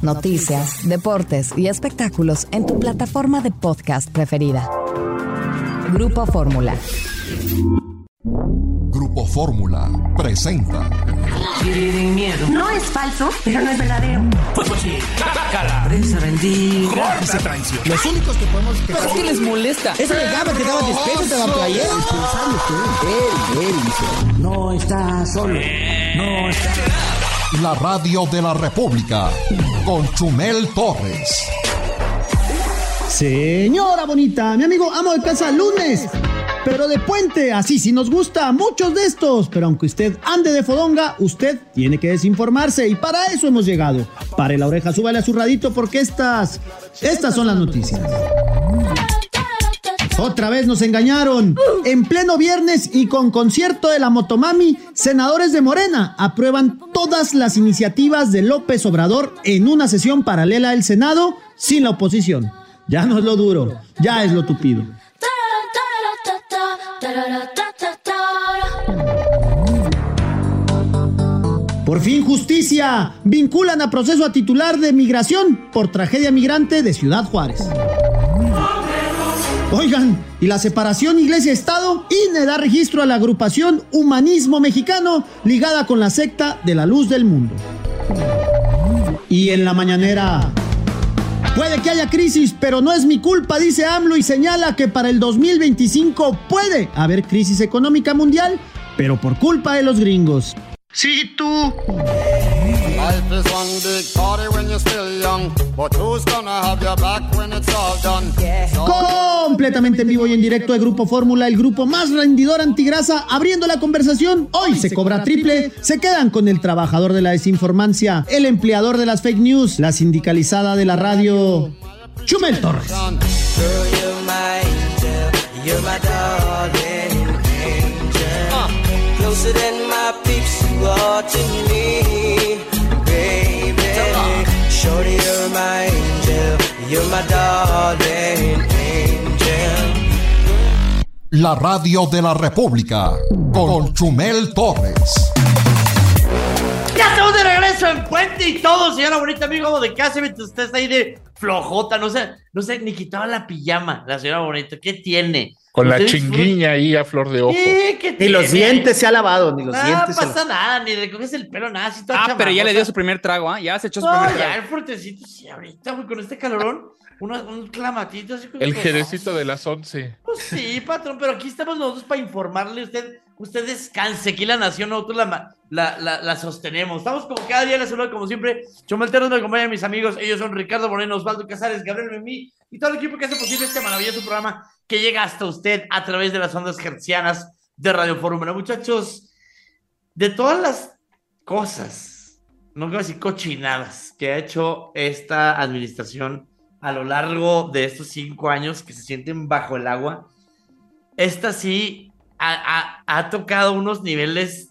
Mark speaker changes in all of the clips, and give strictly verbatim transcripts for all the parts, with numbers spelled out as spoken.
Speaker 1: noticias, deportes y espectáculos en tu plataforma de podcast preferida. Grupo Fórmula.
Speaker 2: Grupo Fórmula presenta.
Speaker 3: No es falso, pero no es verdadero.
Speaker 4: Pues pues sí, la prensa bendiga.
Speaker 5: Esa traición. Los únicos que podemos...
Speaker 4: ¿Pero es que les molesta?
Speaker 5: Esa llegaba que daba despecho, te daba playera. Dispensable usted. Él, él dice.
Speaker 4: No está solo. No está...
Speaker 2: La radio de la República con Chumel Torres.
Speaker 5: Señora bonita, mi amigo amo de casa, lunes, pero de puente, así sí nos gusta, muchos de estos, pero aunque usted ande de fodonga, usted tiene que desinformarse y para eso hemos llegado. Pare la oreja, súbale a su radito porque estas, estas son las noticias. Otra vez nos engañaron. En pleno viernes y con concierto de la Motomami, senadores de Morena aprueban todas las iniciativas de López Obrador en una sesión paralela del Senado sin la oposición. Ya no es lo duro, ya es lo tupido. Por fin justicia. Vinculan a proceso a titular de migración por tragedia migrante de Ciudad Juárez. Oigan, ¿y la separación Iglesia-Estado? I N E da registro a la agrupación Humanismo Mexicano ligada con la secta de la Luz del Mundo. Y en la mañanera... Puede que haya crisis, pero no es mi culpa, dice AMLO y señala que para el dos mil veinticinco puede haber crisis económica mundial, pero por culpa de los gringos. Sí, tú.
Speaker 6: Life is one big party when you're still young, but who's gonna have your back when it's all done?
Speaker 5: Completamente en vivo y en directo de Grupo Fórmula, el grupo más rendidor antigrasa, abriendo la conversación. Hoy se cobra triple, se quedan con el trabajador de la desinformancia, el empleador de las fake news, la sindicalizada de la radio, Chumel Torres.
Speaker 7: Closer than my peeps, you are to me, baby. Shorty, you're my angel, you're my darling angel.
Speaker 2: La radio de la República con Chumel Torres.
Speaker 8: Ya estamos de regreso en Puente y todo, señora bonita, amigo de casa, mientras usted está ahí de flojota, no sé, no sé, ni quitaba la pijama, la señora bonita, ¿qué tiene?
Speaker 9: Con la chinguiña ahí a flor de ojo.
Speaker 8: ¿Qué, qué
Speaker 5: ni los dientes se ha lavado, ni los
Speaker 8: no
Speaker 5: dientes.
Speaker 8: No pasa nada, ni le coges el pelo, nada. Si
Speaker 4: ah, pero ya le dio su primer trago, ¿ah? ¿eh? Ya se echó su
Speaker 8: no,
Speaker 4: primer
Speaker 8: ya
Speaker 4: trago.
Speaker 8: el fuertecito, sí, ahorita, güey, con este calorón, una, un clamatito así.
Speaker 9: El jerecito de las once.
Speaker 8: Pues sí, patrón, pero aquí estamos nosotros para informarle. Usted, usted descanse, aquí la nación, nosotros la, la, la, la sostenemos. Estamos como cada día, la saludo como siempre. Chumel Torres me acompañan mis amigos, ellos son Ricardo Moreno, Osvaldo Casares, Gabriel Memí y todo el equipo que hace posible este maravilloso programa que llega hasta usted a través de las ondas hertzianas de Radio Fórmula. Muchachos, de todas las cosas, no quiero decir cochinadas, que ha hecho esta administración a lo largo de estos cinco años que se sienten bajo el agua, esta sí ha, ha, ha tocado unos niveles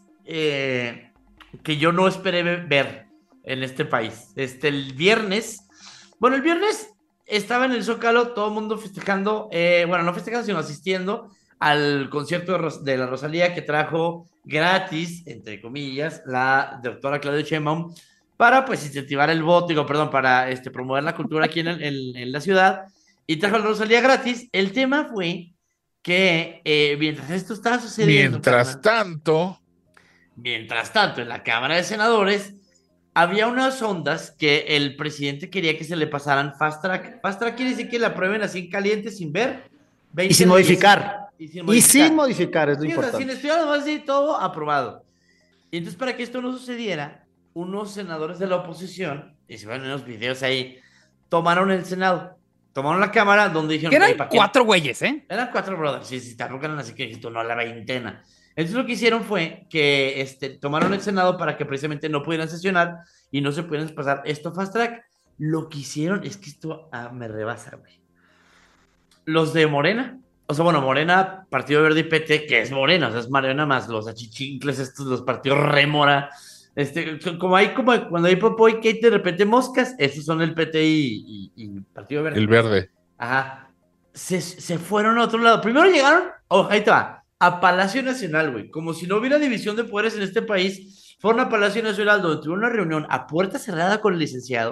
Speaker 8: eh, que yo no esperé ver en este país. Este, el viernes, bueno, el viernes estaba en el Zócalo, todo el mundo festejando, eh, bueno, no festejando, sino asistiendo al concierto de, Ros- de la Rosalía que trajo gratis, entre comillas, la doctora Claudia Sheinbaum para, pues, incentivar el voto, digo, perdón, para este, promover la cultura aquí en, el, en, en la ciudad, y trajo la Rosalía gratis. El tema fue que eh, mientras esto estaba sucediendo...
Speaker 9: Mientras
Speaker 8: carnal,
Speaker 9: tanto...
Speaker 8: Mientras tanto, en la Cámara de Senadores había unas ondas que el presidente quería que se le pasaran fast track. Fast track quiere decir que la aprueben así en caliente, sin ver.
Speaker 5: Y sin modificar.
Speaker 8: Y sin
Speaker 5: modificar. Y sin modificar, es lo
Speaker 8: sí,
Speaker 5: importante.
Speaker 8: O sea, sin estudiar, además de todo aprobado. Y entonces, para que esto no sucediera, unos senadores de la oposición, y se ven en los videos ahí, tomaron el Senado, tomaron la Cámara, donde dijeron...
Speaker 4: Que eran cuatro güeyes, ¿eh?
Speaker 8: Eran cuatro brothers, sí, sí, tampoco eran así que dijiste, no, la veintena. Entonces lo que hicieron fue que este, tomaron el Senado para que precisamente no pudieran sesionar y no se pudieran pasar esto fast track. Lo que hicieron es que esto ah, me rebasa, güey. Los de Morena, o sea, bueno, Morena, Partido Verde y P T, que es Morena, o sea, es Morena más los achichincles, estos, los partidos remora. Este, como hay, como cuando hay Popo y Kate, de repente moscas, esos son el P T y, y, y Partido Verde.
Speaker 9: El verde.
Speaker 8: Ajá. Se, se fueron a otro lado. Primero llegaron, oh, ahí te va, a Palacio Nacional, güey. Como si no hubiera división de poderes en este país. Fueron a Palacio Nacional donde tuvieron una reunión a puerta cerrada con el licenciado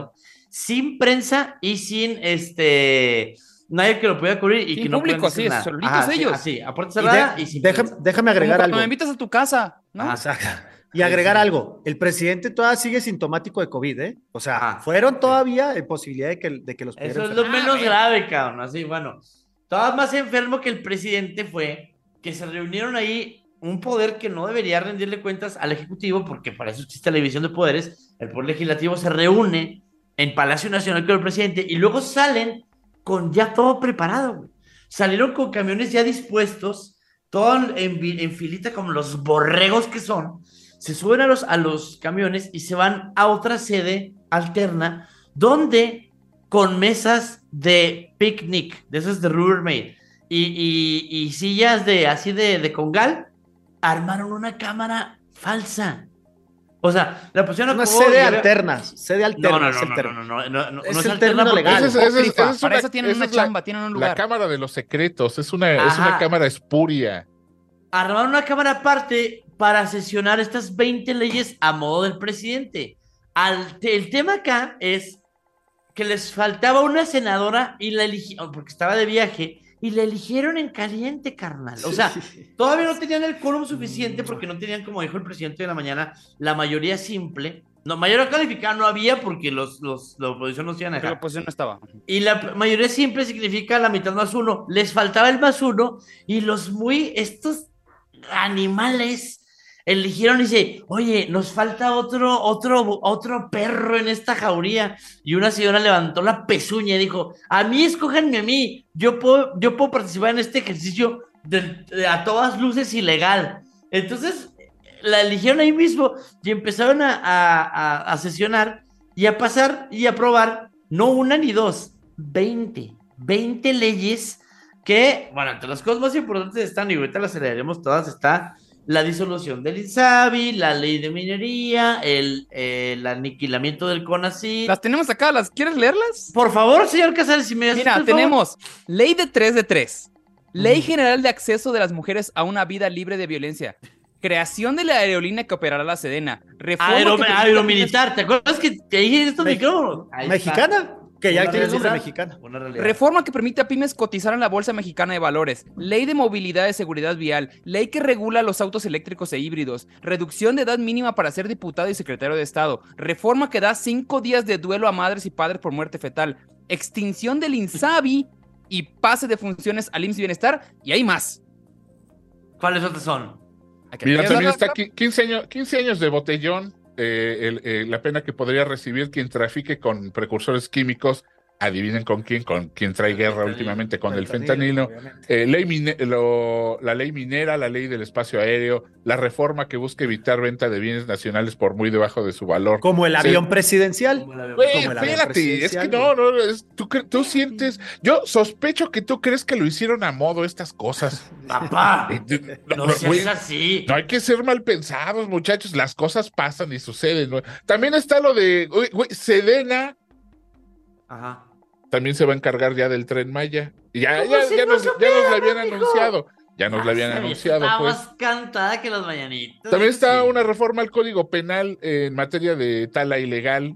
Speaker 8: sin prensa y sin este nadie que lo pueda cubrir y
Speaker 4: sin
Speaker 8: que no
Speaker 4: público,
Speaker 8: puedan decir
Speaker 4: así es,
Speaker 8: nada.
Speaker 4: solitos
Speaker 8: Ajá,
Speaker 4: ellos.
Speaker 8: Sí, así, a puerta cerrada y,
Speaker 5: de-
Speaker 8: sin
Speaker 5: déjame,
Speaker 8: prensa.
Speaker 5: déjame agregar
Speaker 4: Como
Speaker 5: algo.
Speaker 4: cuando me invitas a tu casa, ¿no?
Speaker 8: Ajá.
Speaker 5: Exacto. Y agregar algo, el presidente todavía sigue sintomático de COVID, ¿eh? O sea,
Speaker 8: Ajá.
Speaker 5: fueron todavía en posibilidad de que, de que los
Speaker 8: Eso
Speaker 5: pudieran
Speaker 8: es lo
Speaker 5: enfermar.
Speaker 8: menos
Speaker 4: Ah,
Speaker 8: grave, cabrón. Así, bueno. Todavía más enfermo que el presidente fue que se reunieron ahí un poder que no debería rendirle cuentas al Ejecutivo, porque para eso existe la división de poderes. El Poder Legislativo se reúne en Palacio Nacional con el presidente y luego salen con ya todo preparado, güey. Salieron con camiones ya dispuestos, todo en, vi- en filita como los borregos que son. Se suben a los, a los camiones y se van a otra sede alterna, donde con mesas de picnic, de esas de Rubbermaid, y, y, y sillas de así de, de congal, armaron una cámara falsa. O sea, la pusieron a
Speaker 5: Una
Speaker 8: como-
Speaker 5: sede
Speaker 8: y había-
Speaker 5: alterna, sede alterna.
Speaker 8: No, no,
Speaker 5: es
Speaker 8: no,
Speaker 5: el
Speaker 8: no,
Speaker 5: término.
Speaker 8: no, no, no, no,
Speaker 5: Es
Speaker 8: no
Speaker 5: el
Speaker 8: alterna
Speaker 5: término
Speaker 8: porque-
Speaker 5: legal.
Speaker 9: Ese es- ese es-
Speaker 4: Apócrifa,
Speaker 9: ese es
Speaker 4: para
Speaker 9: una-
Speaker 4: eso tienen
Speaker 9: esa
Speaker 4: una
Speaker 9: es la-
Speaker 4: chamba, tienen un
Speaker 9: La
Speaker 4: lugar.
Speaker 9: cámara de los secretos, es una, es
Speaker 8: Ajá.
Speaker 9: una cámara espuria.
Speaker 8: Armaron una cámara aparte para sesionar estas veinte leyes a modo del presidente. Al, el tema acá es que les faltaba una senadora y la eligieron, porque estaba de viaje, y la eligieron en caliente, carnal. O sea, todavía no tenían el quórum suficiente porque no tenían, como dijo el presidente de la mañana, la mayoría simple. No, mayoría calificada no había porque los, los, la oposición no se iban a
Speaker 4: Porque la
Speaker 8: dejar.
Speaker 4: oposición no estaba.
Speaker 8: Y la mayoría simple significa la mitad más uno. Les faltaba el más uno y los muy, estos animales eligieron y dice, oye, nos falta otro, otro, otro perro en esta jauría. Y una señora levantó la pezuña y dijo, a mí escójanme a mí, yo puedo, yo puedo participar en este ejercicio de, de a todas luces ilegal. Entonces la eligieron ahí mismo y empezaron a, a, a, a sesionar y a pasar y a aprobar, no una ni dos, veinte, veinte leyes que, bueno, entre las cosas más importantes están, y ahorita las aceleraremos todas, está la disolución del INSABI, la ley de minería, el, el aniquilamiento del CONACYT.
Speaker 4: Las tenemos acá, ¿las quieres leerlas?
Speaker 8: Por favor, señor Casares, si me haces
Speaker 4: Mira,
Speaker 8: el favor.
Speaker 4: tenemos ley de tres de tres, ley general de acceso de las mujeres a una vida libre de violencia, creación de la aerolínea que operará la Sedena, reforma
Speaker 8: Aero,
Speaker 4: que permita-
Speaker 8: aeromilitar, ¿te acuerdas que te dije estos
Speaker 5: Me-
Speaker 8: micrófonos? Ahí está.
Speaker 5: Mexicana, que ya
Speaker 8: Una
Speaker 5: tiene el nombre
Speaker 8: realidad,
Speaker 5: mexicana.
Speaker 8: una realidad.
Speaker 4: Reforma que permite a pymes cotizar en la Bolsa Mexicana de Valores, ley de movilidad y seguridad vial, ley que regula los autos eléctricos e híbridos, reducción de edad mínima para ser diputado y secretario de Estado, reforma que da cinco días de duelo a madres y padres por muerte fetal, extinción del INSABI y pase de funciones al I M S S Bienestar, y hay más.
Speaker 8: ¿Cuáles otros son?
Speaker 9: Mira, también está aquí quince años, quince años de botellón, eh, el- eh, la pena que podría recibir quien trafique con precursores químicos. Adivinen con quién, con quien trae guerra últimamente, con el fentanilo. Eh, ley mine- lo- la ley minera, la ley del espacio aéreo, la reforma que busca evitar venta de bienes nacionales por muy debajo de su valor.
Speaker 5: Como el
Speaker 9: Sí.
Speaker 5: avión presidencial.
Speaker 8: Como la-
Speaker 9: Güey,
Speaker 5: como el avión
Speaker 9: espérate, es que
Speaker 5: presidencial,
Speaker 9: no, no, es- tú, cre- tú sientes, yo sospecho que tú crees que lo hicieron a modo estas cosas.
Speaker 8: Papá,
Speaker 9: Eh,
Speaker 8: no,
Speaker 9: no, no,
Speaker 8: seas
Speaker 9: güey,
Speaker 8: así.
Speaker 9: no hay que ser mal pensados, muchachos, las cosas pasan y suceden, ¿no? También está lo de, güey, güey, Sedena
Speaker 8: Ajá.
Speaker 9: también se va a encargar ya del Tren Maya. Y ya,
Speaker 8: ¿Cómo
Speaker 9: ya,
Speaker 8: si
Speaker 9: ya
Speaker 8: no
Speaker 9: nos, ya
Speaker 8: supieran,
Speaker 9: nos lo habían
Speaker 8: mijo?
Speaker 9: anunciado, ya nos lo habían anunciado,
Speaker 8: Está
Speaker 9: pues.
Speaker 8: más cantada que los mañanitos.
Speaker 9: También está
Speaker 8: Sí.
Speaker 9: una reforma al Código Penal eh, en materia de tala ilegal.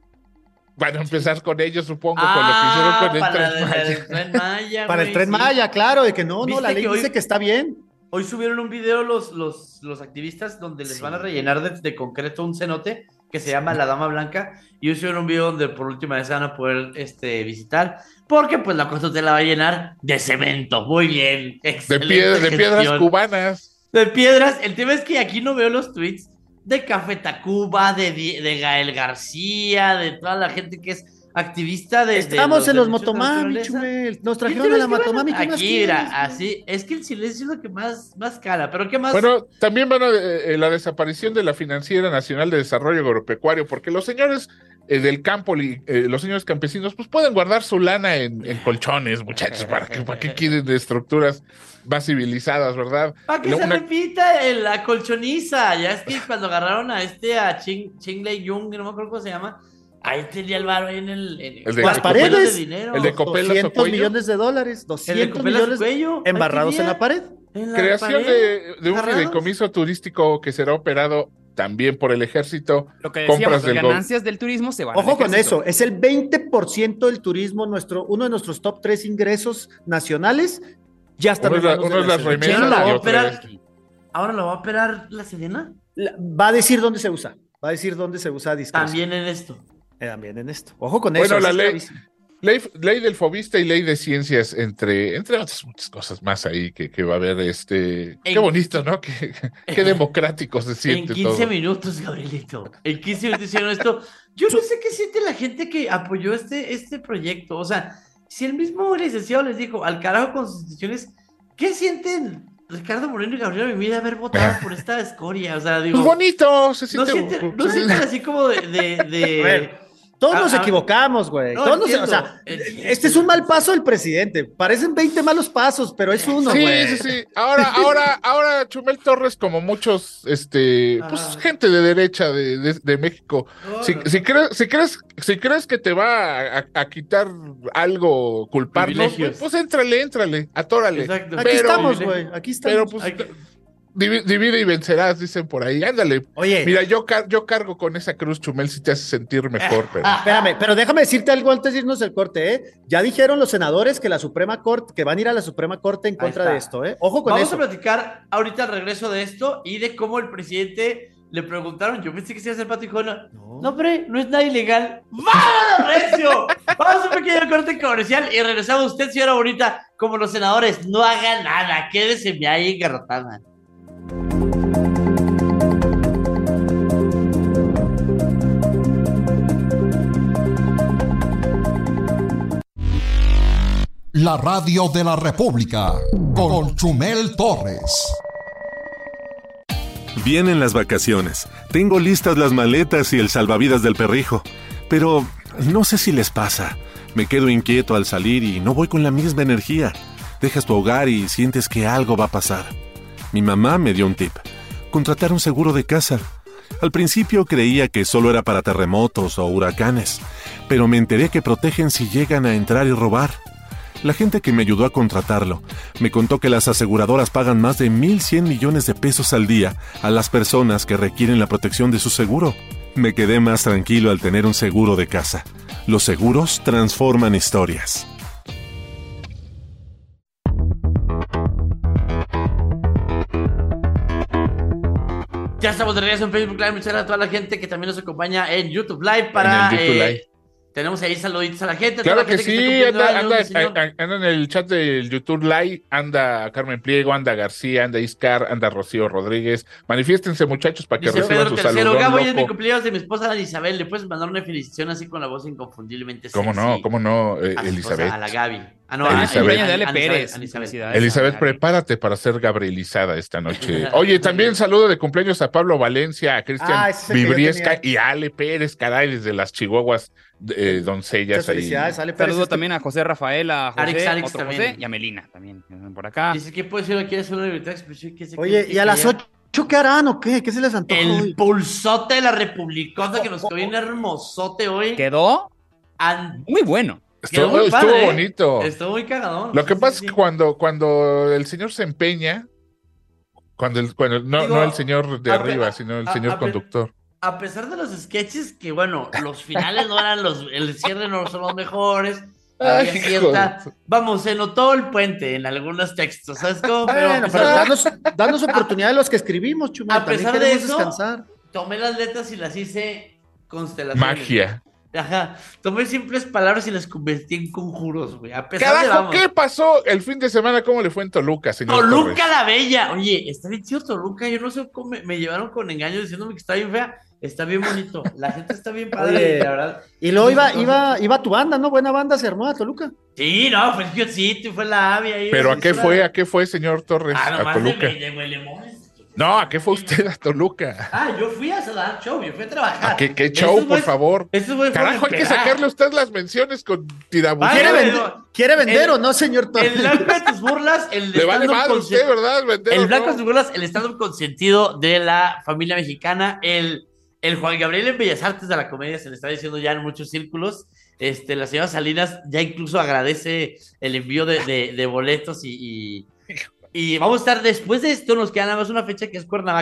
Speaker 9: Van a empezar con ellos, supongo,
Speaker 8: Ah,
Speaker 9: con lo que hicieron con el
Speaker 8: para
Speaker 9: Tren
Speaker 8: la- la
Speaker 9: Maya.
Speaker 8: del Tren Maya,
Speaker 5: Para el
Speaker 8: güey,
Speaker 5: Tren
Speaker 8: sí.
Speaker 5: Maya, claro, de que no, no,
Speaker 8: ¿Viste
Speaker 5: la ley
Speaker 8: que hoy-
Speaker 5: dice que está bien.
Speaker 8: Hoy subieron un video los, los, los activistas donde les van a rellenar de, de concreto un cenote que se llama La Dama Blanca, y hoy subieron un video donde por última vez van a poder este, visitar, porque pues la costa te la va a llenar de cemento. Muy bien,
Speaker 9: De,
Speaker 8: excelente
Speaker 9: piedra- de piedras
Speaker 8: gestión.
Speaker 9: cubanas.
Speaker 8: De piedras. El tema es que aquí no veo los tweets de Café Tacuba, de, Di- de Gael García, de toda la gente que es activista de. de
Speaker 5: Estamos
Speaker 8: los
Speaker 5: en los
Speaker 8: derechos de la
Speaker 5: motomami,
Speaker 8: naturaleza.
Speaker 5: Chumel. Nos
Speaker 8: ¿Qué
Speaker 5: trajeron
Speaker 8: te
Speaker 5: a
Speaker 8: ves
Speaker 5: la
Speaker 8: que van a-
Speaker 5: motomami. ¿Qué más
Speaker 8: Aquí,
Speaker 5: quieres?
Speaker 8: mira, así. Es que el silencio es lo que más, más cala. Pero ¿qué más?
Speaker 9: Bueno, también van a eh, la desaparición de la Financiera Nacional de Desarrollo Agropecuario, porque los señores eh, del campo, li- eh, los señores campesinos, pues pueden guardar su lana en, en colchones, muchachos. ¿Para qué, para qué quieren de estructuras más civilizadas, verdad?
Speaker 8: Para que
Speaker 9: La-
Speaker 8: se
Speaker 9: una-
Speaker 8: repita el- la colchoniza. Ya es que cuando agarraron a este, a Ching, Ching Lei Jung, no me acuerdo cómo se llama, ahí tenía el varo ahí en el. En,
Speaker 9: El de-
Speaker 5: Las
Speaker 9: el
Speaker 8: cuartos
Speaker 5: paredes.
Speaker 8: de dinero.
Speaker 9: el de Copela su
Speaker 5: doscientos
Speaker 9: cuello.
Speaker 5: millones de dólares,
Speaker 8: El de
Speaker 5: doscientos
Speaker 8: Copela su
Speaker 5: millones
Speaker 8: cuello,
Speaker 5: embarrados
Speaker 8: ahí
Speaker 5: en la
Speaker 8: tenía,
Speaker 5: pared.
Speaker 8: en la
Speaker 9: Creación
Speaker 8: pared,
Speaker 9: de, de un
Speaker 8: agarrados.
Speaker 9: fideicomiso turístico que será operado también por el ejército.
Speaker 4: Lo que decíamos,
Speaker 9: compras
Speaker 4: las
Speaker 9: del go-
Speaker 4: ganancias del turismo se van
Speaker 5: Ojo
Speaker 4: al
Speaker 5: con
Speaker 4: ejército.
Speaker 5: eso, es el veinte por ciento del turismo, nuestro, uno de nuestros top tres ingresos nacionales, ya está
Speaker 9: Uno es la- uno es las remesas
Speaker 8: ¿Ahora la
Speaker 9: y
Speaker 8: va a
Speaker 9: otra
Speaker 8: operar?
Speaker 9: es-
Speaker 8: ¿Ahora lo va a operar la Sedena?
Speaker 5: Va a decir dónde se usa, va a decir dónde se usa a discreción.
Speaker 8: También en esto.
Speaker 5: Eh, También en esto. Ojo con
Speaker 9: Bueno,
Speaker 5: eso.
Speaker 9: la
Speaker 5: eso es
Speaker 9: ley,
Speaker 5: gravísimo.
Speaker 9: ley, ley del Fobista y ley de ciencias, entre, entre otras muchas cosas más ahí que, que va a haber. este Qué
Speaker 8: En-
Speaker 9: bonito, ¿no? Qué, qué democrático se
Speaker 8: En
Speaker 9: siente
Speaker 8: quince
Speaker 9: todo.
Speaker 8: minutos, Gabrielito. En quince minutos hicieron esto. Yo no sé qué siente la gente que apoyó este, este proyecto. O sea, si el mismo licenciado les dijo al carajo con sus decisiones, ¿qué sienten Ricardo Moreno y Gabriela Mimí de haber votado por esta escoria? O sea, digo.
Speaker 9: Pues bonito, se
Speaker 8: No
Speaker 9: siente.
Speaker 8: sienten, no sienten así como de. de, de-
Speaker 5: A ver, todos
Speaker 8: Ah,
Speaker 5: nos
Speaker 8: ah,
Speaker 5: equivocamos, güey.
Speaker 8: no,
Speaker 5: Todos nos-
Speaker 8: entiendo,
Speaker 5: o sea,
Speaker 8: entiendo.
Speaker 5: este es un mal paso del presidente. Parecen veinte malos pasos, pero es uno,
Speaker 9: Sí,
Speaker 5: güey.
Speaker 9: sí, sí. Ahora, ahora, ahora Chumel Torres, como muchos, este, pues
Speaker 8: Ajá.
Speaker 9: gente de derecha de, de, de México.
Speaker 8: No,
Speaker 9: Si,
Speaker 8: no,
Speaker 9: si crees, si crees, si crees que te va a, a quitar algo, culparnos,
Speaker 8: Privilegios.
Speaker 9: pues éntrale, éntrale, atórale.
Speaker 8: Exacto.
Speaker 5: Aquí
Speaker 9: Pero-
Speaker 5: estamos, güey. Aquí estamos.
Speaker 9: Pero pues
Speaker 8: Hay que-
Speaker 9: divi- divide y vencerás, dicen por ahí. Ándale.
Speaker 5: Oye,
Speaker 9: Mira, yo, car- yo cargo con esa cruz, Chumel, si te hace sentir mejor, pero.
Speaker 5: espérame, pero déjame decirte algo antes de irnos del corte, ¿eh? Ya dijeron los senadores que la Suprema Corte, que van a ir a la Suprema Corte en
Speaker 8: Ahí
Speaker 5: contra
Speaker 8: está.
Speaker 5: de esto, ¿eh? Ojo con
Speaker 8: Vamos
Speaker 5: eso.
Speaker 8: a platicar ahorita al regreso de esto y de cómo el presidente le preguntaron. Yo pensé que se iba a hacer pato y dijo, no,
Speaker 5: No.
Speaker 8: no, hombre, no es nada ilegal. ¡Vámonos, recio! Vamos a un pequeño corte comercial y regresamos. Usted, señora bonita, como los senadores, no haga nada. Quédese ahí engarrotada.
Speaker 2: La radio de la República con Chumel Torres.
Speaker 10: Vienen las vacaciones. Tengo listas las maletas y el salvavidas del perrijo. Pero no sé si les pasa. Me quedo inquieto al salir y no voy con la misma energía. Dejas tu hogar y sientes que algo va a pasar. Mi mamá me dio un tip. Contratar un seguro de casa. Al principio creía que solo era para terremotos o huracanes, pero me enteré que protegen si llegan a entrar y robar. La gente que me ayudó a contratarlo me contó que las aseguradoras pagan más de mil cien millones de pesos al día a las personas que requieren la protección de su seguro. Me quedé más tranquilo al tener un seguro de casa. Los seguros transforman historias.
Speaker 8: Ya estamos de regreso en Facebook Live. Muchas gracias a toda la gente que también nos acompaña en YouTube Live para...
Speaker 9: En el YouTube
Speaker 8: eh,
Speaker 9: Live.
Speaker 8: Tenemos ahí saluditos a la gente. a
Speaker 9: Claro
Speaker 8: toda la
Speaker 9: que
Speaker 8: gente
Speaker 9: sí,
Speaker 8: está cumpliendo
Speaker 9: anda,
Speaker 8: años,
Speaker 9: anda,
Speaker 8: mi señor.
Speaker 9: a- a- anda en el chat del YouTube Live, anda Carmen Pliego, anda García, anda Iscar, anda Rocío Rodríguez. Manifiéstense, muchachos, para que
Speaker 8: Dice
Speaker 9: reciban
Speaker 8: Pedro
Speaker 9: su
Speaker 8: Tercero,
Speaker 9: saludón
Speaker 8: Gabo, hoy es mi
Speaker 9: loco.
Speaker 8: cumpleaños de mi esposa Ana Isabel. ¿Le puedes mandar una felicitación así con la voz inconfundiblemente
Speaker 9: ¿Cómo
Speaker 8: sexy?
Speaker 9: no? ¿Cómo no? Eh,
Speaker 8: A su esposa,
Speaker 9: Elizabeth.
Speaker 8: a la Gaby. Ah, no,
Speaker 9: A
Speaker 8: a-
Speaker 9: Elizabeth.
Speaker 8: a-
Speaker 4: Cumpleaños de
Speaker 8: a-
Speaker 4: Ale
Speaker 8: a
Speaker 4: Pérez.
Speaker 8: Elizabeth, a Elizabeth.
Speaker 4: Felicidades.
Speaker 9: Elizabeth,
Speaker 4: Gaby.
Speaker 9: prepárate para ser gabrielizada esta noche. Oye, también saludo de cumpleaños a Pablo Valencia, a Cristian
Speaker 5: Ah, ese es el que yo
Speaker 9: Vibriesca
Speaker 5: tenía.
Speaker 9: y a Ale Pérez, caray, desde las Chihuahuas eh, doncellas
Speaker 5: Muchas
Speaker 9: ahí.
Speaker 5: felicidades, Ale Pérez.
Speaker 4: Saludo
Speaker 5: Este-
Speaker 4: también a José Rafael, a José,
Speaker 8: Alex, Alex
Speaker 4: otro
Speaker 8: también.
Speaker 4: José, y a Melina también, que andan por acá.
Speaker 8: Dice que puede ser, quiere hacer una libertad de expresión. que se-
Speaker 5: Oye,
Speaker 8: que-
Speaker 5: ¿y a
Speaker 8: que
Speaker 5: las
Speaker 8: ya-
Speaker 5: ocho qué harán o qué? ¿Qué se les antoja
Speaker 8: El
Speaker 5: hoy?
Speaker 8: pulsote de la republicona que nos quedó bien hermosote hoy.
Speaker 4: Quedó
Speaker 8: An-
Speaker 4: muy bueno.
Speaker 8: quedó
Speaker 9: Estuvo,
Speaker 8: muy
Speaker 9: estuvo
Speaker 8: padre, ¿eh?
Speaker 9: bonito.
Speaker 8: Estuvo muy cagadón.
Speaker 9: Lo que
Speaker 8: Sí,
Speaker 9: pasa
Speaker 8: sí,
Speaker 9: es que
Speaker 8: sí.
Speaker 9: cuando, cuando el señor se empeña, cuando el, cuando, no,
Speaker 8: Digo,
Speaker 9: no el señor de
Speaker 8: a pe-
Speaker 9: arriba, sino el
Speaker 8: a-
Speaker 9: señor
Speaker 8: a pe-
Speaker 9: conductor.
Speaker 8: A pesar de los sketches, que bueno, los finales no eran los, el cierre no son los mejores.
Speaker 9: Ay,
Speaker 8: Había
Speaker 9: hijo
Speaker 8: cierta, vamos, se notó el puente en algunos textos, ¿sabes cómo? Pero a
Speaker 5: Bueno, pero
Speaker 8: pesar,
Speaker 5: danos, danos oportunidad de los que escribimos, Chumel.
Speaker 8: a pesar
Speaker 5: también
Speaker 8: de
Speaker 5: queremos
Speaker 8: eso,
Speaker 5: descansar.
Speaker 8: tomé las letras y las hice constelaciones.
Speaker 9: Magia.
Speaker 8: Ajá, tomé simples palabras y las convertí en conjuros, güey. A pesar de,
Speaker 9: Carajo,
Speaker 8: vamos,
Speaker 9: ¿qué pasó el fin de semana? ¿Cómo le fue en Toluca, señor
Speaker 8: Toluca
Speaker 9: Torres?
Speaker 8: la Bella. Oye, está bien chido Toluca. Yo no sé cómo me, me llevaron con engaños diciéndome que está bien fea. Está bien bonito. La gente está bien padre,
Speaker 5: Oye,
Speaker 8: la verdad.
Speaker 5: Y luego iba, iba, iba tu banda, ¿no? Buena banda se armó a Toluca.
Speaker 8: Sí, no, fue el Kiosito y fue la Avia. ahí,
Speaker 9: ¿Pero a
Speaker 8: la
Speaker 9: qué
Speaker 8: emisora.
Speaker 9: fue? ¿A qué fue, señor Torres?
Speaker 8: Ah,
Speaker 9: a
Speaker 8: nomás de,
Speaker 9: Toluca.
Speaker 8: de Huelemones.
Speaker 9: No, ¿a qué fue usted a Toluca?
Speaker 8: Ah, yo fui a dar show, yo fui a trabajar.
Speaker 9: ¿A qué, qué
Speaker 8: Estos
Speaker 9: show, por
Speaker 8: güeyes-
Speaker 9: favor?
Speaker 8: estos güeyes
Speaker 9: Carajo,
Speaker 8: fueron
Speaker 9: hay que
Speaker 8: a esperar.
Speaker 9: sacarle a usted las menciones con tirabuzón.
Speaker 8: Vale,
Speaker 5: ¿Quiere,
Speaker 8: Ay,
Speaker 5: vender,
Speaker 8: no.
Speaker 5: ¿quiere vender
Speaker 8: El-
Speaker 5: o no, señor Torres?
Speaker 8: El blanco de tus burlas, el
Speaker 9: Le vale
Speaker 8: stand-up
Speaker 9: más a
Speaker 8: consen-
Speaker 9: usted, ¿verdad? Vender
Speaker 8: El
Speaker 9: o
Speaker 8: blanco
Speaker 9: no.
Speaker 8: de tus burlas, el stand-up consentido de la familia mexicana, el, el Juan Gabriel en Bellas Artes de la comedia, se le está diciendo ya en muchos círculos. Este, la señora Salinas ya incluso agradece el envío de, de, de boletos y, y, y vamos a estar después de esto, nos queda nada más una fecha que es Cuernavaca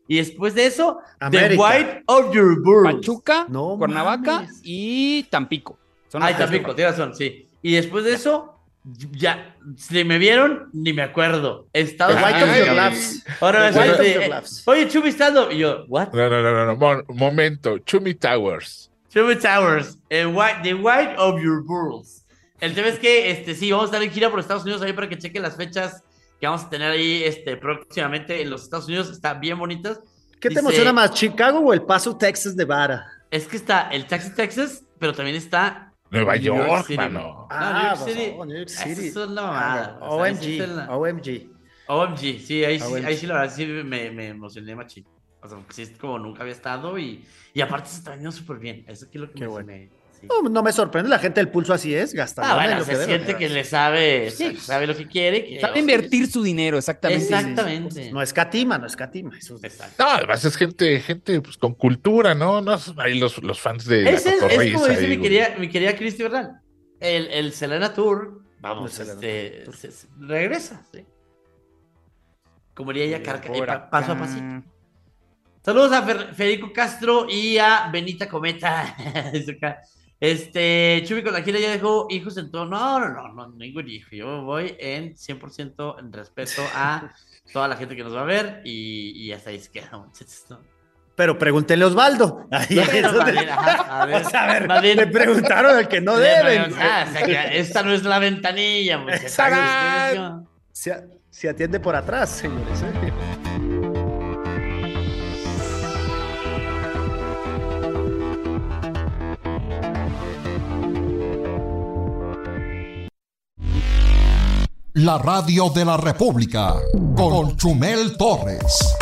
Speaker 8: Y después de eso,
Speaker 5: América.
Speaker 8: The White of Your Bulls.
Speaker 4: Pachuca,
Speaker 5: No
Speaker 4: Cuernavaca
Speaker 5: mames.
Speaker 4: y Tampico. Son
Speaker 8: Ay,
Speaker 4: las tres
Speaker 8: Tampico,
Speaker 4: que-
Speaker 8: tienes razón, sí. Y después de eso, ya, si me vieron, ni me acuerdo. Estados
Speaker 5: The White of
Speaker 9: Ay,
Speaker 5: Your
Speaker 9: ay,
Speaker 5: Laps.
Speaker 8: Ahora
Speaker 5: The
Speaker 8: me
Speaker 5: White of
Speaker 8: sale,
Speaker 5: Your
Speaker 8: eh,
Speaker 5: Laps.
Speaker 8: oye, Chumi estando. Y yo, ¿what?
Speaker 9: No, no, no, no, no. Mon- momento. Chumi Towers.
Speaker 8: Chumi Towers, el white, The White of Your Bulls. El tema es que, este, sí, vamos a estar en gira por Estados Unidos ahí para que chequen las fechas que vamos a tener ahí, este, próximamente en los Estados Unidos. Están bien bonitas.
Speaker 5: ¿Qué te
Speaker 8: Dice-
Speaker 5: emociona más, Chicago o El Paso, Texas, Nevada?
Speaker 8: Es que está el Taxi Texas, pero también está
Speaker 9: Nueva
Speaker 8: New York
Speaker 9: York,
Speaker 8: City,
Speaker 9: mano.
Speaker 8: Ah, New York
Speaker 5: pues,
Speaker 8: City.
Speaker 5: oh, New York
Speaker 8: Esa
Speaker 5: City.
Speaker 8: es una mamada.
Speaker 5: Ah,
Speaker 8: O sea, esa
Speaker 5: O M G,
Speaker 8: es la-
Speaker 5: O M G.
Speaker 8: O M G, sí, ahí sí,
Speaker 5: O M G.
Speaker 8: ahí sí la verdad sí me, me emocioné machín. O sea, porque sí es como nunca había estado y, y aparte se está vendiendo súper bien. Eso aquí es lo que
Speaker 5: Qué
Speaker 8: me,
Speaker 5: bueno.
Speaker 8: me- sí.
Speaker 5: No, no me sorprende, la gente del pulso así es, gasta.
Speaker 8: Ah, bueno, se siente que le sabe,
Speaker 5: Sí.
Speaker 8: sabe lo que quiere. Que,
Speaker 4: Sabe invertir su dinero, exactamente.
Speaker 8: Exactamente.
Speaker 5: No escatima, no escatima. Eso es-
Speaker 8: Exacto.
Speaker 9: No, además es gente, gente pues, con cultura, ¿no? No son ahí los, los fans de la
Speaker 8: Ese es, es
Speaker 9: cotorriza
Speaker 8: como dice
Speaker 9: ahí,
Speaker 8: mi
Speaker 9: güey.
Speaker 8: querida, mi querida Cristi Bernal. El, el Selena Tour, vamos,
Speaker 5: El Selena
Speaker 8: este, se- se- regresa, ¿sí? Como diría ella, carca- eh,
Speaker 4: Por
Speaker 8: pa- paso a
Speaker 4: acá.
Speaker 8: pasito. Saludos a Fer- Federico Castro y a Benita Cometa. Dice acá. Este, Chubi con la gira ya dejó hijos en todo. No, no, no, no, ningún hijo. Yo voy en cien por ciento en respeto a toda la gente que nos va a ver y, y hasta ahí se queda, muchachos, ¿no?
Speaker 5: Pero pregúntele a Osvaldo. Ahí
Speaker 8: Pero
Speaker 5: es donde-
Speaker 8: más bien, ajá, a ver,
Speaker 5: O sea, a ver,
Speaker 8: más bien-
Speaker 5: le preguntaron al que no
Speaker 8: Le
Speaker 5: deben.
Speaker 8: pregunto, ah, o sea, que esta no es la ventanilla, muchachos.
Speaker 5: ¡Tarán! Se, a- se atiende por atrás, señores. ¿eh?
Speaker 2: La radio de la República con Chumel Torres.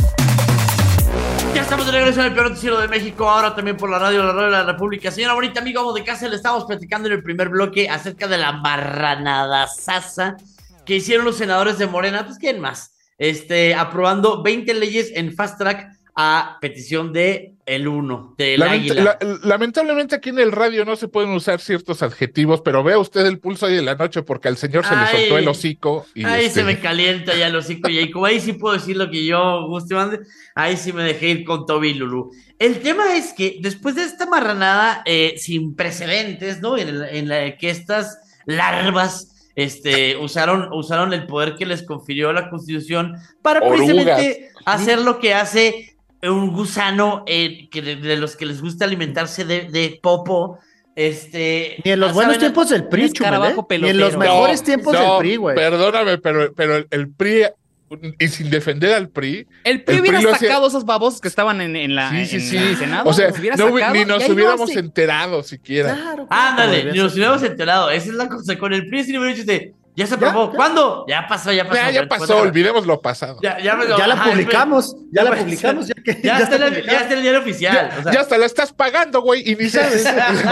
Speaker 8: Ya estamos de regreso en el peor noticiero de México, ahora también por la radio, la radio de la República. Señora bonita, amigo, amo de casa, le estamos platicando en el primer bloque acerca de la marranada sasa que hicieron los senadores de Morena. Pues, ¿quién más? Este, aprobando veinte leyes en fast track a petición de el uno, del
Speaker 9: Lament-
Speaker 8: águila.
Speaker 9: la- lamentablemente aquí en el radio no se pueden usar ciertos adjetivos, pero vea usted el pulso ahí de la noche porque al señor se
Speaker 8: Ay.
Speaker 9: le soltó el hocico. Y
Speaker 8: Ahí
Speaker 9: este,
Speaker 8: se me calienta ya el hocico y ahí, como ahí sí puedo decir lo que yo guste, mande, ahí sí me dejé ir con Toby y Lulú. El tema es que después de esta marranada eh, sin precedentes, ¿no? En, el- en la que estas larvas este, usaron, usaron el poder que les confirió la Constitución para
Speaker 9: Orugas.
Speaker 8: precisamente hacer lo que hace un gusano eh, que de, de los que les gusta alimentarse de, de popo. Este,
Speaker 5: Ni en los
Speaker 8: ah,
Speaker 5: buenos
Speaker 8: ¿saben?
Speaker 5: tiempos del P R I,
Speaker 4: Un
Speaker 5: Chumel, ¿eh?
Speaker 4: escarabajo
Speaker 5: Ni en los
Speaker 4: pelotero.
Speaker 5: mejores tiempos
Speaker 9: no,
Speaker 5: del P R I, güey.
Speaker 9: Perdóname, pero, pero el, el P R I, y sin defender al P R I,
Speaker 4: El P R I
Speaker 9: El
Speaker 4: hubiera
Speaker 9: P R I lo hacía-
Speaker 4: sacado esos babosos que estaban en, en la,
Speaker 9: sí, sí,
Speaker 4: en
Speaker 9: sí.
Speaker 4: el Senado.
Speaker 9: O sea,
Speaker 4: los hubiera
Speaker 9: no hubi-
Speaker 4: sacado
Speaker 9: ni
Speaker 4: y
Speaker 9: nos
Speaker 4: ahí lo
Speaker 9: hubiéramos
Speaker 4: hace.
Speaker 9: enterado siquiera.
Speaker 5: Claro,
Speaker 8: Ándale,
Speaker 5: claro,
Speaker 8: ni nos hubiéramos enterado. Esa es la cosa con el P R I. Si no hubiera dicho usted, ya se aprobó.
Speaker 5: ya.
Speaker 8: ¿Cuándo? Ya pasó, ya pasó.
Speaker 9: Ya, ya
Speaker 8: Bueno,
Speaker 9: pasó,
Speaker 8: bueno,
Speaker 9: olvidemos lo pasado.
Speaker 8: Ya, ya, me-
Speaker 5: Ya la
Speaker 8: ajá,
Speaker 5: publicamos, ya la
Speaker 8: pues,
Speaker 5: publicamos, ya que
Speaker 8: Ya,
Speaker 5: ya
Speaker 8: está,
Speaker 5: está
Speaker 8: en el,
Speaker 5: publicado.
Speaker 8: ya está en el diario oficial. o sea.
Speaker 9: Ya hasta la estás pagando, güey, y ni sabes.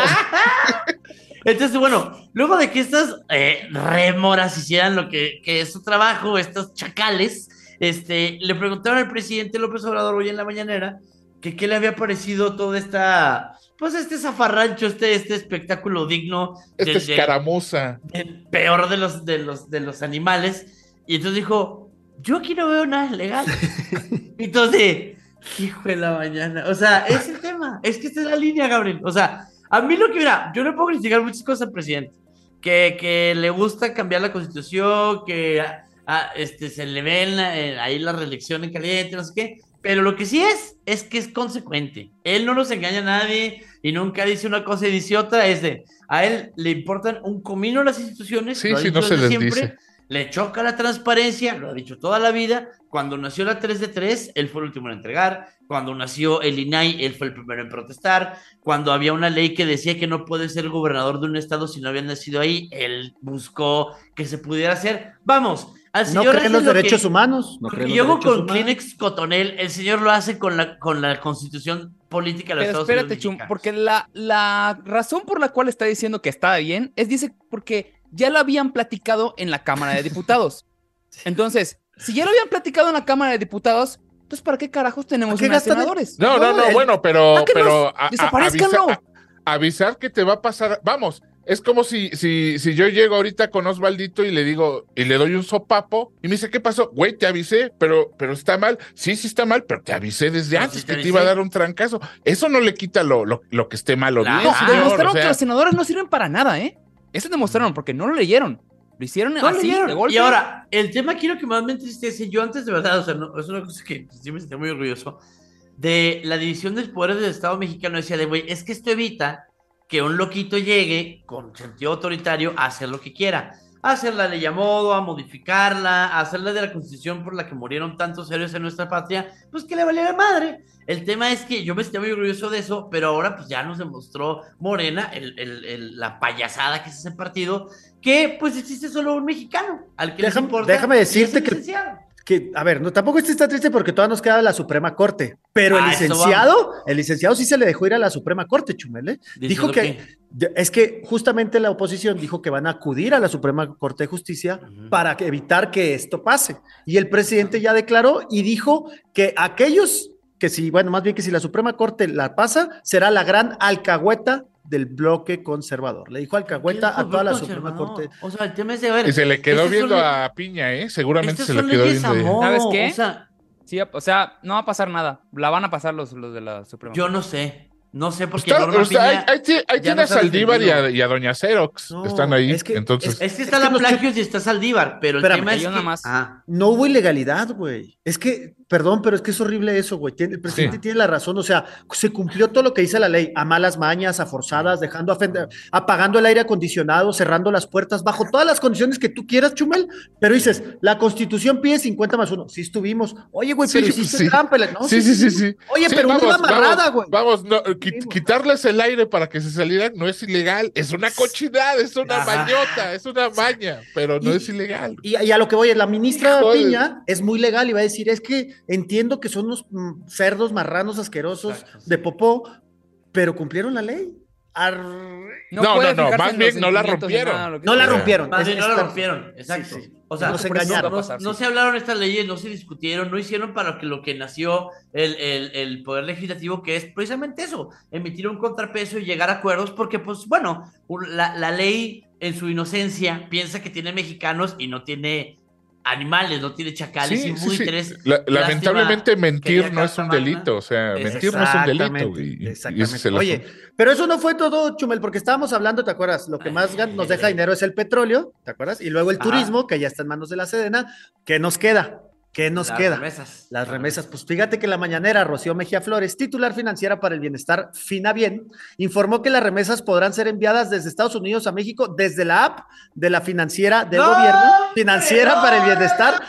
Speaker 8: Entonces, bueno, luego de que estas eh, rémoras hicieran lo que, que es su trabajo, estos chacales, este, le preguntaron al presidente López Obrador hoy en la mañanera que qué le había parecido toda esta, pues este zafarrancho, este, este espectáculo digno
Speaker 9: Esta
Speaker 8: del- del-
Speaker 9: escaramuza.
Speaker 8: el peor de los, de los, de los animales. Y entonces dijo, yo aquí no veo nada legal. Entonces, hijo de la mañana. O sea, es el tema. Es que esta es la línea, Gabriel. O sea, a mí lo que, mira, yo le puedo criticar muchas cosas al presidente. Que, que le gusta cambiar la constitución, que a- a, este, se le ven la- eh, ahí la reelección en caliente, no sé qué. Pero lo que sí es, es que es consecuente. Él no nos engaña a nadie y nunca dice una cosa y dice otra. Es de, a él le importan un comino las instituciones.
Speaker 9: Sí,
Speaker 8: lo ha
Speaker 9: sí,
Speaker 8: dicho
Speaker 9: no se
Speaker 8: desde
Speaker 9: les
Speaker 8: siempre.
Speaker 9: dice.
Speaker 8: Le choca la transparencia, lo ha dicho toda la vida. Cuando nació la tres de tres, él fue el último en entregar. Cuando nació el I N A I, él fue el primero en protestar. Cuando había una ley que decía que no puede ser gobernador de un estado si no había nacido ahí, él buscó que se pudiera hacer. Vamos, al
Speaker 5: No
Speaker 8: señor
Speaker 5: creen
Speaker 8: hace
Speaker 5: los
Speaker 8: lo
Speaker 5: derechos
Speaker 8: que-
Speaker 5: humanos. No
Speaker 8: lo
Speaker 5: creen
Speaker 8: que
Speaker 5: los
Speaker 8: yo hago
Speaker 5: derechos
Speaker 8: con
Speaker 5: humanos.
Speaker 8: Kleenex Cotonel, el señor lo hace con la, con la constitución política de los
Speaker 4: Pero
Speaker 8: Estados
Speaker 4: espérate,
Speaker 8: Unidos
Speaker 4: Chum,
Speaker 8: mexicanos.
Speaker 4: porque la, la razón por la cual está diciendo que está bien es, dice, porque ya lo habían platicado en la Cámara de Diputados. Entonces, si ya lo habían platicado en la Cámara de Diputados, entonces ¿para qué carajos tenemos
Speaker 5: ¿Para qué
Speaker 4: más
Speaker 5: gastan el-
Speaker 4: senadores?
Speaker 9: No, no, no,
Speaker 5: el-
Speaker 9: bueno, pero,
Speaker 4: Sáquenlos,
Speaker 9: pero a- a-
Speaker 4: desaparezcanlo.
Speaker 9: avisa- a- avisar que te va a pasar. Vamos, Es como si, si, si yo llego ahorita con Osvaldito y le digo, y le doy un sopapo, y me dice, ¿qué pasó? Güey, te avisé, pero, pero está mal. Sí, sí está mal, pero te avisé desde
Speaker 8: Pero
Speaker 9: antes
Speaker 8: si te
Speaker 9: que te iba a
Speaker 8: avisé.
Speaker 9: dar un trancazo. Eso no le quita lo, lo, lo que esté mal o bien,
Speaker 4: No,
Speaker 9: señor,
Speaker 4: demostraron
Speaker 9: o sea,
Speaker 4: que los senadores no sirven para nada, ¿eh? Eso demostraron, porque no lo leyeron. Lo hicieron
Speaker 8: No
Speaker 4: así,
Speaker 8: leyeron.
Speaker 4: de golpe.
Speaker 8: Y ahora, el tema quiero que más me entristece, yo antes de verdad, o sea, no, es una cosa que sí me sentía muy orgulloso, de la división de poderes del Estado mexicano, decía de, güey, es que esto evita que un loquito llegue con sentido autoritario a hacer lo que quiera, a hacer la ley a modo, a modificarla, a hacerla de la constitución por la que murieron tantos héroes en nuestra patria, pues que le valiera madre. El tema es que yo me sentía muy orgulloso de eso, pero ahora pues ya nos demostró Morena, el, el, el, la payasada que es ese partido, que pues existe solo un mexicano, al que
Speaker 5: Déjame-
Speaker 8: les importa.
Speaker 5: déjame
Speaker 8: y es
Speaker 5: decirte
Speaker 8: el
Speaker 5: que-
Speaker 8: licenciado.
Speaker 5: Que, a ver, no, tampoco este está triste porque todavía nos queda la Suprema Corte, pero
Speaker 8: Ah,
Speaker 5: el
Speaker 8: eso
Speaker 5: licenciado, el licenciado sí se le dejó ir a la Suprema Corte, Chumel, ¿eh? Dijo
Speaker 8: Diciendo
Speaker 5: que,
Speaker 8: que-
Speaker 5: de- es que justamente la oposición dijo que van a acudir a la Suprema Corte de Justicia
Speaker 8: Ujú.
Speaker 5: para que- evitar que esto pase. Y el presidente ya declaró y dijo que aquellos que si, bueno, más bien que si la Suprema Corte la pasa, será la gran alcahueta del bloque conservador. Le dijo alcahueta
Speaker 8: ¿Qué
Speaker 5: a toda la
Speaker 8: conservador?
Speaker 5: Suprema Corte.
Speaker 8: O sea, el tema es de ver.
Speaker 9: y se le quedó
Speaker 8: estas
Speaker 9: viendo
Speaker 8: son-
Speaker 9: a Piña, ¿eh? Seguramente
Speaker 8: estas
Speaker 9: se le
Speaker 8: son
Speaker 9: quedó
Speaker 8: leyes
Speaker 9: viendo.
Speaker 8: a
Speaker 9: ahí.
Speaker 8: modo,
Speaker 4: ¿Sabes qué?
Speaker 8: O sea,
Speaker 4: Sí, o sea, no va a pasar nada. La van a pasar los, los de la Suprema.
Speaker 8: yo no sé. No sé porque
Speaker 9: Está-
Speaker 8: Norma
Speaker 9: o sea,
Speaker 8: Piña
Speaker 9: ahí, ahí tie- ahí
Speaker 8: ya
Speaker 9: tiene
Speaker 8: no
Speaker 9: a
Speaker 8: se ha
Speaker 9: Saldívar y a,
Speaker 8: defendido.
Speaker 9: y a Doña Xerox.
Speaker 5: No,
Speaker 9: Están ahí.
Speaker 5: es que-
Speaker 9: entonces,
Speaker 8: Es que está
Speaker 5: Es que
Speaker 8: la
Speaker 5: nos-
Speaker 8: Plagios y está Saldívar, pero el
Speaker 5: Espérame,
Speaker 8: tema es
Speaker 4: yo
Speaker 8: que...
Speaker 4: nada más.
Speaker 8: Ah,
Speaker 5: No hubo ilegalidad, güey. Es que, perdón, pero es que es horrible eso, güey. Tiene- El presidente
Speaker 9: Sí.
Speaker 5: tiene la razón. O sea, se cumplió todo lo que dice la ley, a malas mañas, a forzadas, dejando, afen- apagando el aire acondicionado, cerrando las puertas, bajo todas las condiciones que tú quieras, Chumel. Pero dices, la Constitución pide cincuenta más uno. Sí estuvimos. Oye, güey,
Speaker 9: Sí,
Speaker 5: pero
Speaker 9: pues
Speaker 5: hiciste
Speaker 9: sí.
Speaker 5: trampa. No,
Speaker 9: sí, sí, sí, sí.
Speaker 5: Oye,
Speaker 9: Sí,
Speaker 5: pero
Speaker 9: vamos,
Speaker 5: una amarrada,
Speaker 9: vamos,
Speaker 5: güey.
Speaker 9: Vamos, no, qui- quitarles el aire para que se salieran no es ilegal, es una cochinada, es una
Speaker 8: Ajá.
Speaker 9: mañota, es una maña, pero no
Speaker 5: Y-
Speaker 9: es ilegal.
Speaker 5: Y, y a lo que voy, la ministra
Speaker 9: Híjole.
Speaker 5: Piña es muy legal y va a decir, es que entiendo que son unos mm, cerdos, marranos, asquerosos
Speaker 8: Exacto.
Speaker 5: de popó, pero cumplieron la ley. Ar-
Speaker 9: No,
Speaker 4: puede
Speaker 9: no, no,
Speaker 4: fijarse
Speaker 9: más
Speaker 4: en
Speaker 9: bien
Speaker 4: los
Speaker 9: no la
Speaker 4: sentimientos ni
Speaker 9: rompieron.
Speaker 4: nada, lo que
Speaker 5: No la
Speaker 4: sea.
Speaker 5: rompieron.
Speaker 8: más
Speaker 5: Es-
Speaker 8: bien no
Speaker 5: es
Speaker 8: la
Speaker 5: tan-
Speaker 8: rompieron, exacto.
Speaker 5: Sí, sí.
Speaker 8: O sea,
Speaker 5: Nos
Speaker 8: por
Speaker 4: eso
Speaker 5: engañaron.
Speaker 4: va a
Speaker 8: no,
Speaker 4: pasar,
Speaker 8: no
Speaker 4: sí.
Speaker 8: se hablaron estas leyes, no se discutieron, no hicieron para que lo que nació el, el, el Poder Legislativo, que es precisamente eso, emitir un contrapeso y llegar a acuerdos, porque pues bueno, un- la, la ley en su inocencia piensa que tiene mexicanos y no tiene animales, no tiene chacales
Speaker 9: Sí,
Speaker 8: y
Speaker 9: sí,
Speaker 8: muy
Speaker 9: sí.
Speaker 8: interés.
Speaker 9: La- lamentablemente
Speaker 8: Lástima
Speaker 9: mentir
Speaker 8: que
Speaker 9: no es un
Speaker 8: Carta Magna-
Speaker 9: delito, o sea, mentir no es un delito.
Speaker 5: Exactamente,
Speaker 9: Y, y ese
Speaker 5: exactamente.
Speaker 9: es el
Speaker 5: Oye,
Speaker 9: asunto.
Speaker 5: pero eso no fue todo, Chumel, porque estábamos hablando, ¿te acuerdas? Lo que más gan- nos deja dinero es el petróleo, ¿te acuerdas? Y luego el
Speaker 8: Ajá.
Speaker 5: turismo, que ya está en manos de la Sedena. ¿Qué nos queda? ¿Qué nos
Speaker 8: Las
Speaker 5: queda?
Speaker 8: remesas.
Speaker 5: Las remesas. Pues fíjate que la mañanera Rocío Mejía Flores, titular financiera para el bienestar Finabien, informó que las remesas podrán ser enviadas desde Estados Unidos a México desde la app de la financiera del
Speaker 8: ¡No,
Speaker 5: gobierno,
Speaker 8: hombre,
Speaker 5: financiera
Speaker 8: no!
Speaker 5: para el bienestar.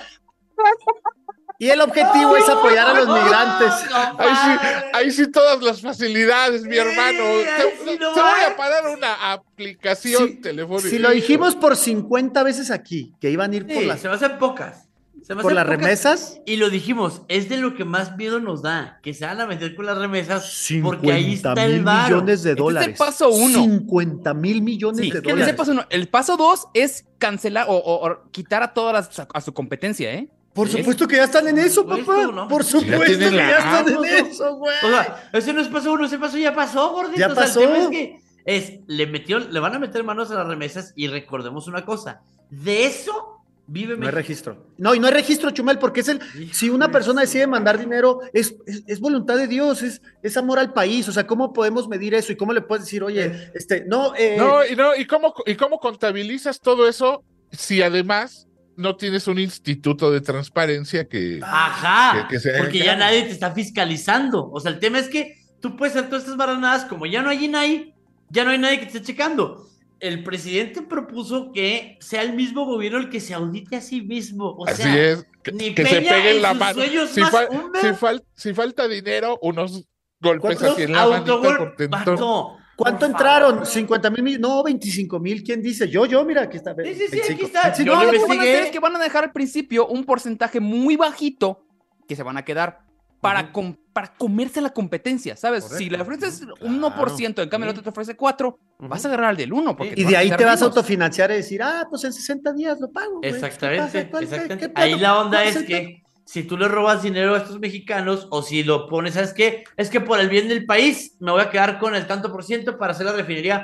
Speaker 5: Y el objetivo es apoyar a los migrantes.
Speaker 9: Ahí sí, ahí sí todas las facilidades, mi
Speaker 8: Sí,
Speaker 9: hermano.
Speaker 8: ahí
Speaker 9: Te,
Speaker 8: sí
Speaker 9: te
Speaker 8: no
Speaker 9: voy
Speaker 8: va.
Speaker 9: a parar una aplicación
Speaker 5: Si,
Speaker 9: telefónica.
Speaker 5: si lo dijimos por cincuenta veces aquí, que iban a ir por
Speaker 8: Sí,
Speaker 5: las,
Speaker 8: se me hacen pocas. Se me
Speaker 5: por
Speaker 8: hacen
Speaker 5: las
Speaker 8: pocas.
Speaker 5: remesas,
Speaker 8: Y lo dijimos, es de lo que más miedo nos da, que se van a meter con las remesas, porque ahí
Speaker 5: cincuenta
Speaker 8: está el
Speaker 5: mil
Speaker 8: varo.
Speaker 5: millones de
Speaker 4: Este es el
Speaker 5: dólares.
Speaker 4: paso uno.
Speaker 5: cincuenta mil millones
Speaker 8: Sí,
Speaker 5: de
Speaker 8: es que
Speaker 4: Que
Speaker 5: dólares.
Speaker 4: ese paso uno. El paso dos es cancelar o, o- o quitar a todas las a, a su competencia, ¿eh?
Speaker 5: Por
Speaker 8: Sí.
Speaker 5: supuesto que ya están en eso,
Speaker 8: Por
Speaker 5: papá.
Speaker 8: supuesto, ¿no?
Speaker 5: Por
Speaker 9: Ya
Speaker 5: supuesto que
Speaker 9: tienen la
Speaker 5: ya están
Speaker 9: app.
Speaker 5: en eso, güey.
Speaker 8: O sea, ese no es paso uno, ese paso ya pasó, gordito.
Speaker 5: Ya
Speaker 8: O sea,
Speaker 5: pasó.
Speaker 8: el tema es que es, le metieron, le van a meter manos a las remesas y recordemos una cosa, de eso vive
Speaker 5: No hay
Speaker 8: México.
Speaker 5: registro. No, y no hay registro, Chumel, porque es el. Si una persona decide mandar dinero, es, es, es voluntad de Dios, es, es amor al país. O sea, ¿cómo podemos medir eso? ¿Y cómo le puedes decir, oye, este, no, eh,
Speaker 9: No, y no, ¿y cómo, y cómo contabilizas todo eso si además no tienes un instituto de transparencia que.
Speaker 8: Ajá,
Speaker 9: Que- que se haga
Speaker 8: porque ya
Speaker 9: cargo.
Speaker 8: nadie te está fiscalizando. O sea, el tema es que tú puedes hacer todas estas barranadas, como ya no hay I N A I, ya no hay nadie que te esté checando. El presidente propuso que sea el mismo gobierno el que se audite a sí mismo. O
Speaker 9: Así
Speaker 8: sea,
Speaker 9: es, que,
Speaker 8: ni
Speaker 9: que se
Speaker 8: Peña
Speaker 9: pegue en
Speaker 8: en
Speaker 9: la
Speaker 8: sus
Speaker 9: mano.
Speaker 8: sueños
Speaker 9: Si,
Speaker 8: más
Speaker 9: fal-
Speaker 8: húmedos.
Speaker 9: si fal- si falta dinero, unos golpes
Speaker 5: ¿Cuántos
Speaker 9: así en la manita
Speaker 8: autogol,
Speaker 9: por tentón.
Speaker 8: vato,
Speaker 5: ¿cuánto
Speaker 8: por
Speaker 5: entraron?
Speaker 8: favor.
Speaker 5: ¿cincuenta mil millones? No, veinticinco mil. ¿Quién dice? Yo, yo, mira, aquí está.
Speaker 8: Sí, sí, sí, aquí
Speaker 5: veinticinco.
Speaker 8: está.
Speaker 5: veinticinco.
Speaker 8: Yo
Speaker 4: No,
Speaker 8: lo
Speaker 4: lo que van a
Speaker 8: investigué.
Speaker 4: hacer es que van a dejar al principio un porcentaje muy bajito que se van a quedar para, com- para comerse la competencia, ¿sabes?
Speaker 5: Correcto.
Speaker 4: Si le ofreces un uno por ciento, en cambio el otro te ofrece cuatro, vas a agarrar al del uno. Porque
Speaker 5: Y
Speaker 4: van
Speaker 5: de
Speaker 4: a
Speaker 5: ahí
Speaker 4: quitar
Speaker 5: te vas a
Speaker 4: menos.
Speaker 5: autofinanciar y decir, ah, pues en sesenta días lo pago. güey.
Speaker 8: Exactamente,
Speaker 5: ¿Qué pasa? ¿Cuál-
Speaker 8: exactamente.
Speaker 5: qué pedo?
Speaker 8: Ahí la onda
Speaker 5: ¿Cuál
Speaker 8: es
Speaker 5: el pedo?
Speaker 8: que si tú le robas dinero a estos mexicanos o si lo pones, ¿sabes qué? Es que por el bien del país me voy a quedar con el tanto por ciento para hacer la refinería.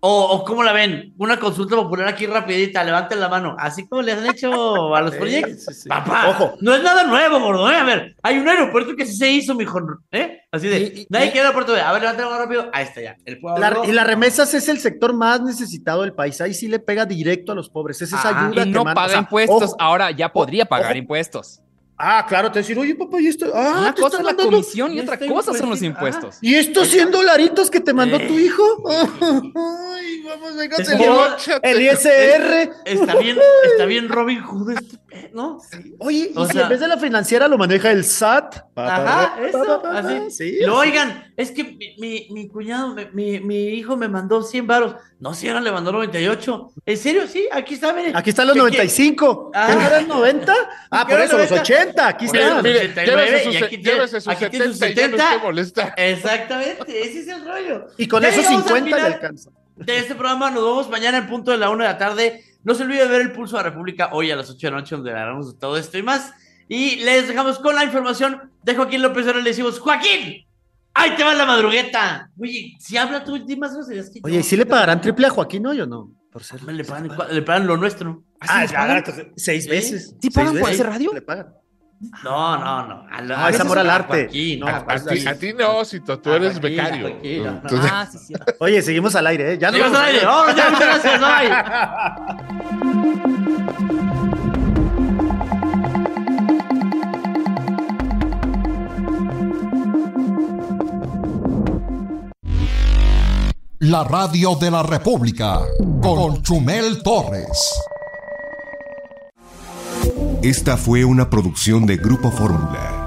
Speaker 8: O, o ¿cómo la ven? Una consulta popular aquí rapidita, levanten la mano. Así como les han hecho a los proyectos.
Speaker 5: Sí, sí, sí.
Speaker 8: Papá,
Speaker 5: Ojo.
Speaker 8: no es nada nuevo, gordo, ¿eh? A ver, hay un aeropuerto que sí se hizo, mijo, ¿eh? Así de,
Speaker 5: Y- y-
Speaker 8: nadie
Speaker 5: y-
Speaker 8: quiere aeropuerto de, a ver, levanten la mano rápido. Ahí está ya. El pueblo.
Speaker 5: La- y las remesas es el sector más necesitado del país. Ahí sí le pega directo a los pobres. Es esa
Speaker 8: Ajá.
Speaker 5: ayuda
Speaker 4: Y
Speaker 5: que
Speaker 4: no
Speaker 5: manda-
Speaker 4: paga
Speaker 5: o sea,
Speaker 4: impuestos,
Speaker 5: ojo,
Speaker 4: ahora ya podría pagar
Speaker 5: ojo.
Speaker 4: impuestos.
Speaker 5: Ah, claro, te decir, oye, papá, y esto. Ah,
Speaker 4: Una
Speaker 5: te
Speaker 4: cosa
Speaker 5: está
Speaker 4: es la
Speaker 5: mandando-
Speaker 4: comisión y
Speaker 8: y
Speaker 4: otra
Speaker 8: este
Speaker 4: cosa son los
Speaker 8: impuestito,
Speaker 4: impuestos.
Speaker 5: ¿Y estos cien dolaritos que te mandó
Speaker 8: Eh.
Speaker 5: tu hijo? Ay, vamos, véngase.
Speaker 8: Está bien-
Speaker 5: El I S R.
Speaker 8: Está bien, está bien Robin Hood, este, eh, ¿no?
Speaker 5: Oye, y
Speaker 8: O
Speaker 5: si
Speaker 8: sea-
Speaker 5: en vez de la financiera lo maneja el S A T.
Speaker 8: Ajá, eso,
Speaker 5: Pa, pa, pa,
Speaker 8: así.
Speaker 5: sí,
Speaker 8: Y luego,
Speaker 5: así.
Speaker 8: oigan, es que mi, mi, mi cuñado, mi, mi, mi hijo me mandó cien varos. No, si ahora le mandó noventa y ocho. ¿En serio? Sí, aquí está, miren.
Speaker 5: Aquí están los
Speaker 8: ¿Qué
Speaker 5: noventa y
Speaker 8: quiere?
Speaker 5: cinco.
Speaker 8: Ah.
Speaker 5: ¿Qué no eran noventa? Ah,
Speaker 8: ¿Qué
Speaker 5: por
Speaker 8: eran
Speaker 5: eso, los
Speaker 8: noventa?
Speaker 5: ochenta. Aquí
Speaker 8: Mire,
Speaker 5: están.
Speaker 8: mire,
Speaker 9: Mire,
Speaker 8: ochenta y nueve,
Speaker 9: llévese sus,
Speaker 8: y aquí tiene-
Speaker 9: llévese sus
Speaker 8: aquí tiene sus
Speaker 9: setenta y ya no
Speaker 8: setenta.
Speaker 9: esté molesta.
Speaker 8: Exactamente, ese es el rollo.
Speaker 5: Y con
Speaker 8: Ya
Speaker 5: esos
Speaker 8: llegamos al
Speaker 5: cincuenta le
Speaker 8: final
Speaker 5: alcanza.
Speaker 8: de este programa. Nos vemos mañana en punto de la una de la tarde. No se olvide de ver el Pulso de la República hoy a las ocho de la noche, donde hablaremos de todo esto y más. Y les dejamos con la información de Joaquín López. Ahora le decimos, Joaquín, ahí te va la madrugueta. Oye, si habla tú últimas groserías que
Speaker 5: Oye,
Speaker 8: yo.
Speaker 5: ¿y si le pagarán triple a Joaquín hoy o no? Por ser.
Speaker 8: Le pagan, le pagan lo nuestro.
Speaker 5: Ah,
Speaker 4: les
Speaker 5: ya,
Speaker 4: pagan?
Speaker 5: entonces, seis
Speaker 8: ¿Sí?
Speaker 5: veces.
Speaker 4: ¿Sí
Speaker 5: Seis
Speaker 4: pagan por
Speaker 5: veces
Speaker 4: hacer radio?
Speaker 5: Le pagan.
Speaker 8: No, no, no. A la-
Speaker 5: No, es
Speaker 8: a
Speaker 5: amor al
Speaker 8: a
Speaker 5: arte.
Speaker 8: Joaquín,
Speaker 5: No,
Speaker 8: a
Speaker 9: A, a
Speaker 8: Joaquín.
Speaker 9: ti, a ti no, Cito, tú
Speaker 8: A
Speaker 9: eres
Speaker 8: Joaquín,
Speaker 9: becario.
Speaker 8: a Joaquín, no, no.
Speaker 9: Entonces-
Speaker 4: Ah, sí, sí.
Speaker 5: Oye, seguimos al aire, ¿eh? Ya nos
Speaker 8: Seguimos
Speaker 5: vamos
Speaker 8: al aire. Vámonos ya, muchas gracias. Bye.
Speaker 2: La radio de la República con Chumel Torres.
Speaker 11: Esta fue una producción de Grupo Fórmula.